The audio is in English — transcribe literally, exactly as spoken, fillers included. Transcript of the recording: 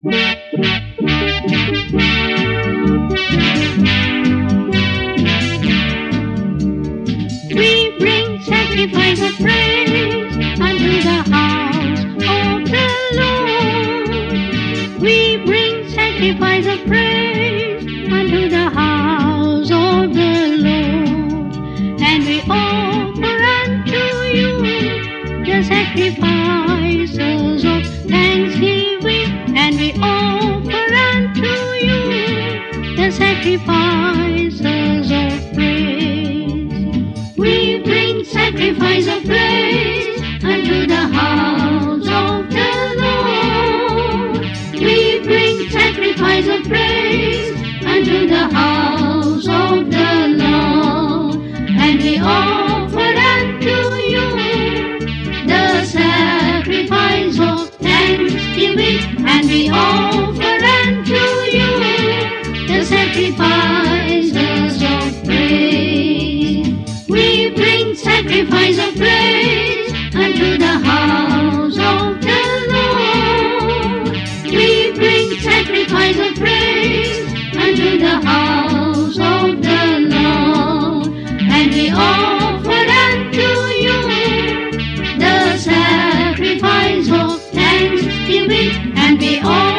We bring sacrifice of praise unto the house of the Lord. We bring sacrifice of praise unto the house of the Lord. And we offer unto you the sacrifices of thanksgiving. And we offer unto you the sacrifices of praise. We bring sacrifice of praise unto the house of the Lord. We bring sacrifice of praise unto the house of the Lord. And we offer unto you the sacrifice of thanksgiving. And we offer unto you the sacrifices of praise. We bring sacrifice of praise unto the house of the Lord. We bring sacrifice of praise unto the house of the Lord. And we offer unto you the sacrifice of thanksgiving. And we offer